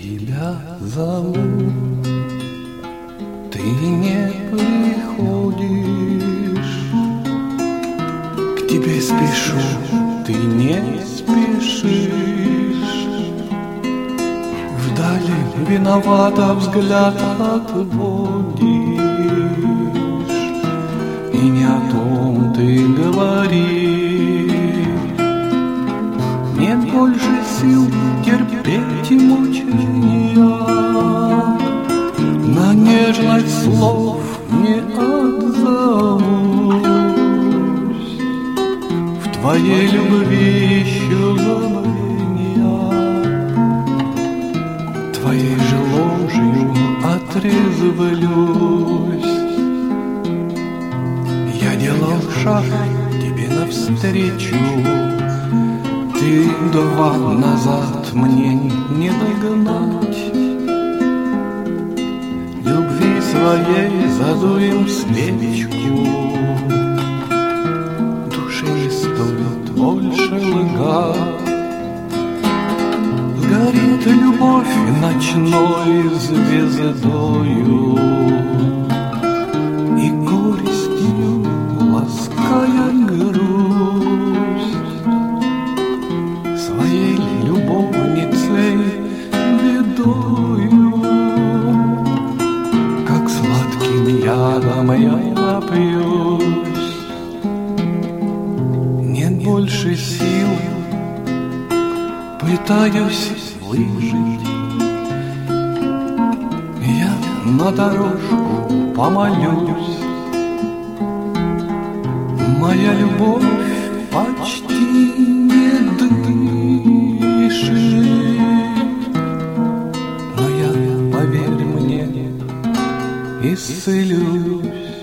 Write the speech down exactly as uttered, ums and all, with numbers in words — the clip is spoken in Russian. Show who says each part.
Speaker 1: тебя зову, ты не приходишь. К тебе спешу, ты не спешишь. Вдали виновато взгляд отводишь, и не о том ты говоришь. Нет больше сил терпеть и мучения, на нежность слов не отзовусь. В твоей любви ищу забвения, твоей же ложью отрезвлюсь. Я делал шаг тебе навстречу, ты два назад мне не догнать. Любви своей задуем свечку, душе не стоит больше лгать. Сгорит любовь ночной звездою, и горестью лаская грусть своей любовницей бедою. Как сладким ядом я напьюсь, нет больше сил, пытаюсь выжить. Я на дорожку помолюсь, моя любовь почти не дышит, но я, поверь мне, исцелюсь.